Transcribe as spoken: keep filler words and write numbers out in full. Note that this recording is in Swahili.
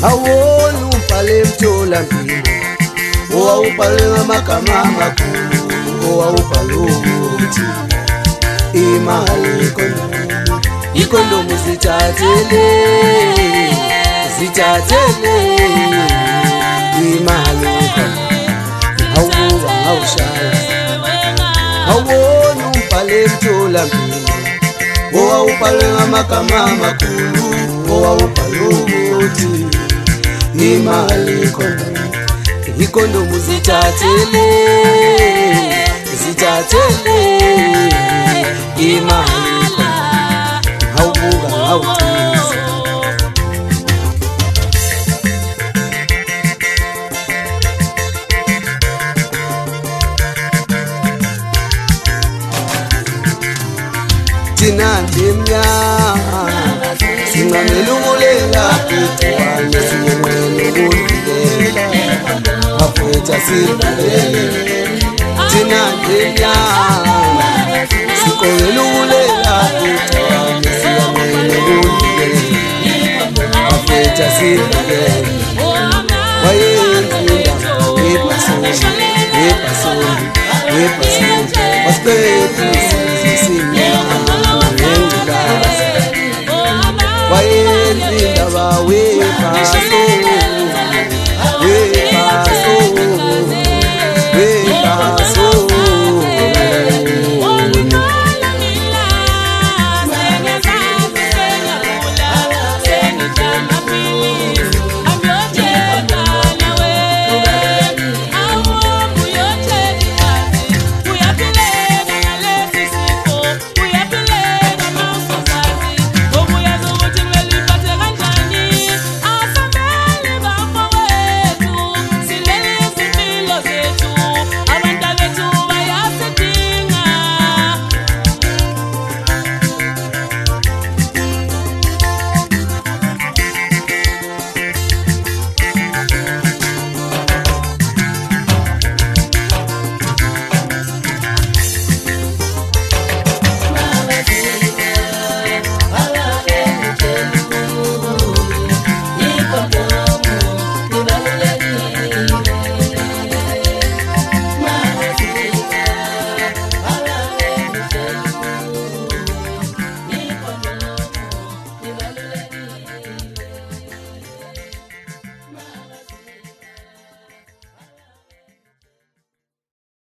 awona ubhale emtholampilo owawubhale ngamagama amakhulu owawubhale ukuthi imali ikhondomu ikhondomu zithathele zithathele imali awubuka ngawushaya awona ubhale emtholampilo owawubhale ngamagama amakhulu owawubhale ukuthi imali ikhondomu ikhondomu zithathele zithathele imali awubuka ngawuthisa thina ndimnyama sinqamela ukulela kuthiwane sinqamela ukuvikela bafetha sivikele thina ndimnyama sinqamela ukulela kuthiwane sinqamela ukuvikela bafetha sivikele wayenza indaba yebhasoni yebhasoni yebhasoni